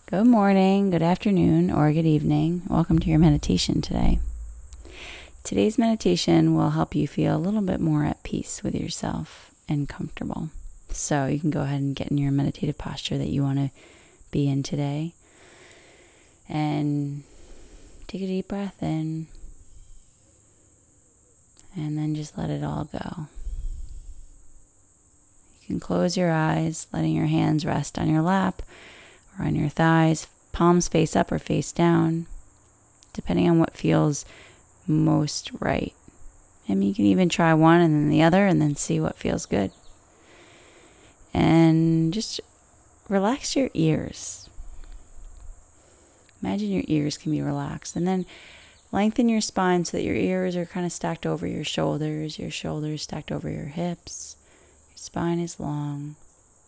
Good morning, good afternoon, or good evening. Welcome to your meditation today. Today's meditation will help you feel a little bit more at peace with yourself and comfortable. So you can go ahead and get in your meditative posture that you want to be in today. And take a deep breath in. And then just let it all go. You can close your eyes, letting your hands rest on your lap or on your thighs, palms face up or face down, depending on what feels most right. I mean, you can even try one and then the other and then see what feels good. And just relax your ears. Imagine your ears can be relaxed. And then lengthen your spine so that your ears are kind of stacked over your shoulders stacked over your hips. Your spine is long.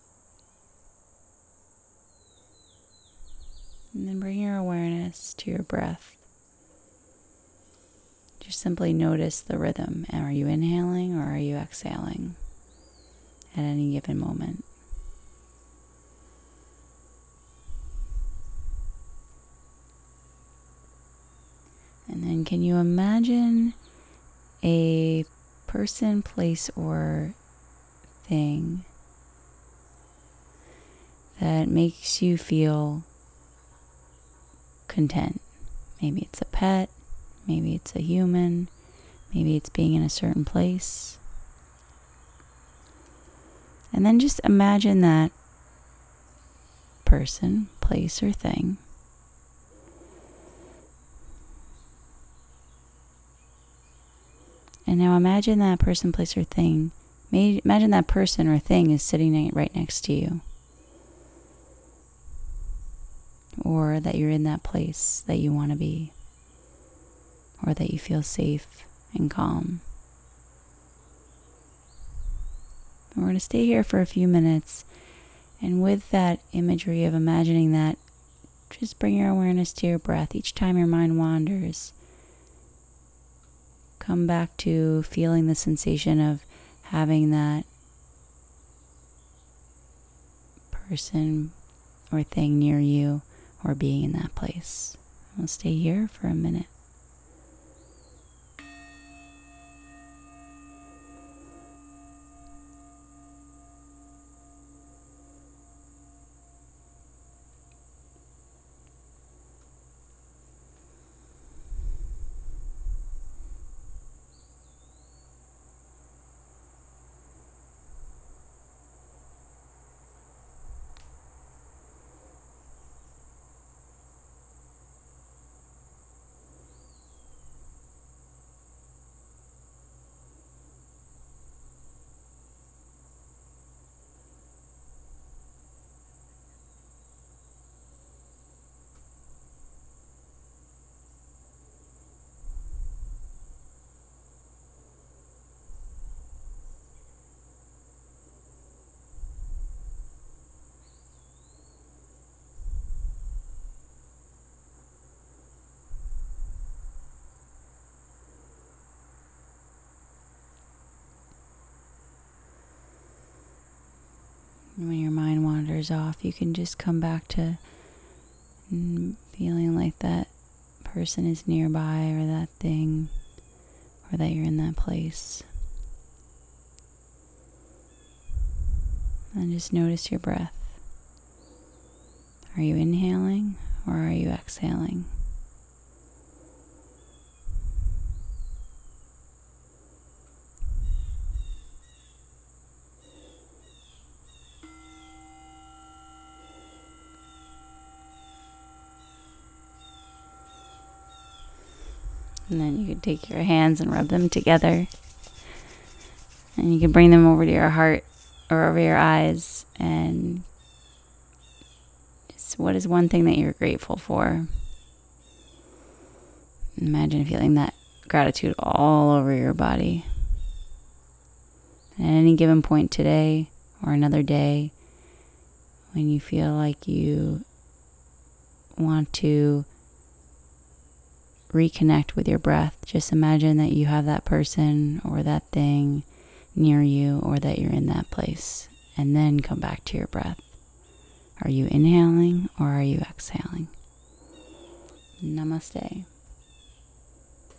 And then bring your awareness to your breath. Just simply notice the rhythm. Are you inhaling or are you exhaling at any given moment? And then can you imagine a person, place, or thing that makes you feel content? Maybe it's a pet, maybe it's a human, maybe it's being in a certain place. And then just imagine that person, place, or thing and now imagine that person, place, or thing. Imagine that person or thing is sitting right next to you. Or that you're in that place that you want to be. Or that you feel safe and calm. And we're going to stay here for a few minutes. And with that imagery of imagining that, just bring your awareness to your breath. Each time your mind wanders, come back to feeling the sensation of having that person or thing near you or being in that place. We'll stay here for a minute. And when your mind wanders off, you can just come back to feeling like that person is nearby or that thing or that you're in that place. And just notice your breath. Are you inhaling or are you exhaling? And then you can take your hands and rub them together. And you can bring them over to your heart or over your eyes. And just what is one thing that you're grateful for? Imagine feeling that gratitude all over your body. And at any given point today or another day, when you feel like you want to reconnect with your breath, just imagine that you have that person or that thing near you or that you're in that place, and then come back to your breath. Are you inhaling or are you exhaling? Namaste.